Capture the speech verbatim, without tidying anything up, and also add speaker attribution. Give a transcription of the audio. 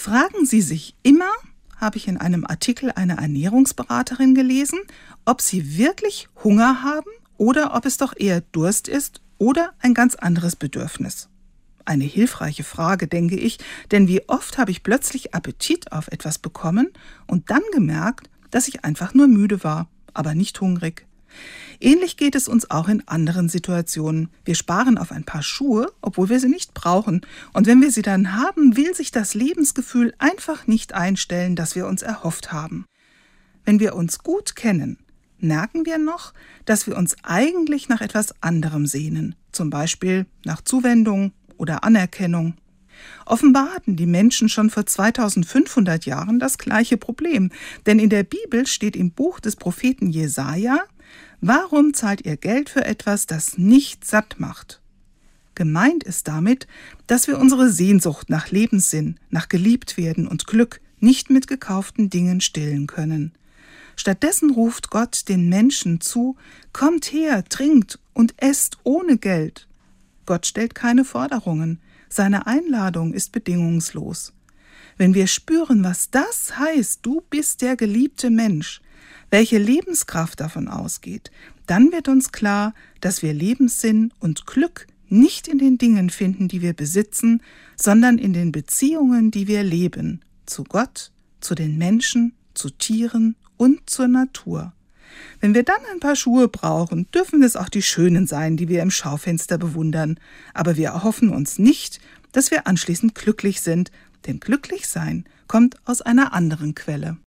Speaker 1: Fragen Sie sich immer, habe ich in einem Artikel einer Ernährungsberaterin gelesen, ob Sie wirklich Hunger haben oder ob es doch eher Durst ist oder ein ganz anderes Bedürfnis. Eine hilfreiche Frage, denke ich, denn wie oft habe ich plötzlich Appetit auf etwas bekommen und dann gemerkt, dass ich einfach nur müde war, aber nicht hungrig. Ähnlich geht es uns auch in anderen Situationen. Wir sparen auf ein paar Schuhe, obwohl wir sie nicht brauchen. Und wenn wir sie dann haben, will sich das Lebensgefühl einfach nicht einstellen, das wir uns erhofft haben. Wenn wir uns gut kennen, merken wir noch, dass wir uns eigentlich nach etwas anderem sehnen, zum Beispiel nach Zuwendung oder Anerkennung. Offenbar hatten die Menschen schon vor zweitausendfünfhundert Jahren das gleiche Problem, denn in der Bibel steht im Buch des Propheten Jesaja: Warum zahlt ihr Geld für etwas, das nicht satt macht? Gemeint ist damit, dass wir unsere Sehnsucht nach Lebenssinn, nach Geliebtwerden und Glück nicht mit gekauften Dingen stillen können. Stattdessen ruft Gott den Menschen zu: Kommt her, trinkt und esst ohne Geld. Gott stellt keine Forderungen. Seine Einladung ist bedingungslos. Wenn wir spüren, was das heißt, du bist der geliebte Mensch, welche Lebenskraft davon ausgeht, dann wird uns klar, dass wir Lebenssinn und Glück nicht in den Dingen finden, die wir besitzen, sondern in den Beziehungen, die wir leben, zu Gott, zu den Menschen, zu Tieren und zur Natur. Wenn wir dann ein paar Schuhe brauchen, dürfen es auch die schönen sein, die wir im Schaufenster bewundern. Aber wir erhoffen uns nicht, dass wir anschließend glücklich sind, denn glücklich sein kommt aus einer anderen Quelle.